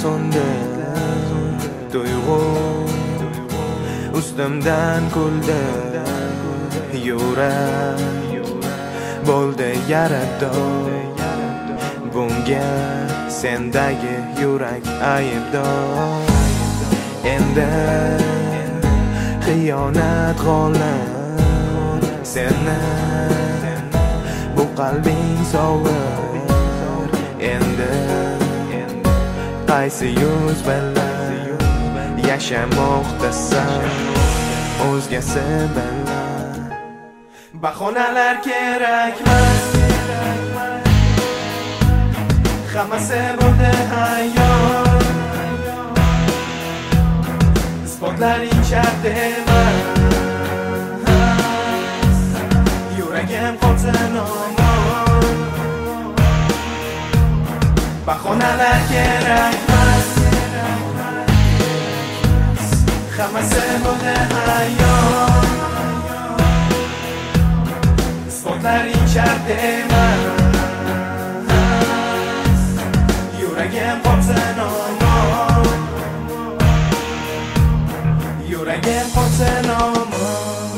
so'ndi, tuyg'u ustimdan kuldi. Yurak bo'ldi yarador, bunga sendagi yurak aybdor. Endi xiyonat g'olib, seni bu qalbing sovur. Endi qaysi yuz bilan yashamoqdasan o'zgasi bilan. Bahonalar kerakmas, hammasi bo'ldi hayot. Isbotlaring shart emas, yuragim qolsin omon. Bahonalar kerakmas, hammasi bo'ldi hayot. Isbotlaring shart emas, yuragim qolsin omon. Yuragim qolsin omon.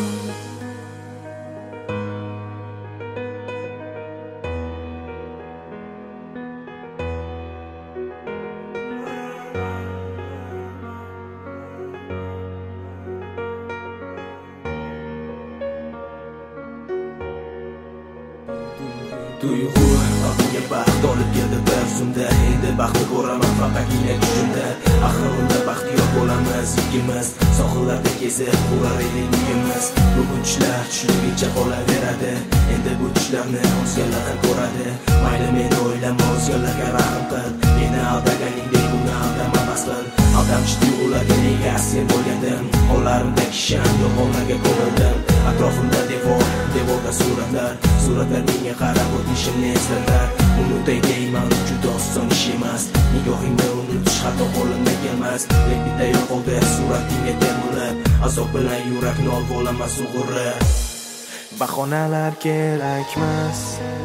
Tuyg'u aqlga baxt olib keldi bir zumda. Endi baxtni ko'raman faqatgina tushimda. Axir unda baxtiyor bo'lamiz ikkimiz, sohillarda kezib urar edik uyimiz. Bugun tushlar tushligicha qolaveradi, endi bu tushlarni o'zgalar ham ko'radi. Mayli meni o'ylama, o'zgalarga rahm qil, meni aldaganingdek buni aldama bas qil. Aldamchi tuyg'ularga nega asir bo'lgandim, qo'llarimda kishan yo'qolmaga ko'mildim. Atrofimda devorda suratlar menga qarab o'tmishimni eslatar. Unutay deyman, juda oson ish emas, nigohingni unutish hatto qo'limdan kelmas. Lek bitta yo'qoldi suratingga termilib, azob bilan yurakni olib olaman sug'urib. Bahonalar kerakmas,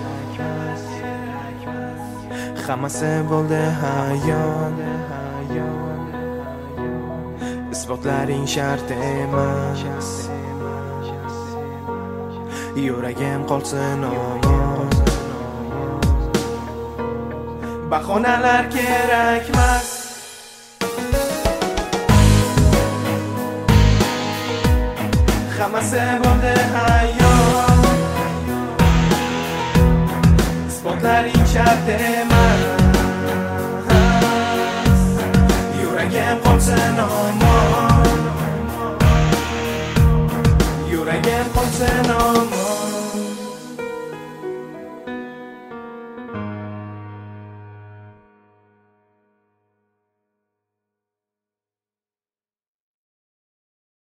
hammasi bo'ldi hayot. Isbotlaring shart emas, yuragim qolsin omon. Bahonalar kerakmas, hammasi bo'ldi hayot. Isbotlaring shart emas, yuragim qolsin omon. Yuragim qolsin omon.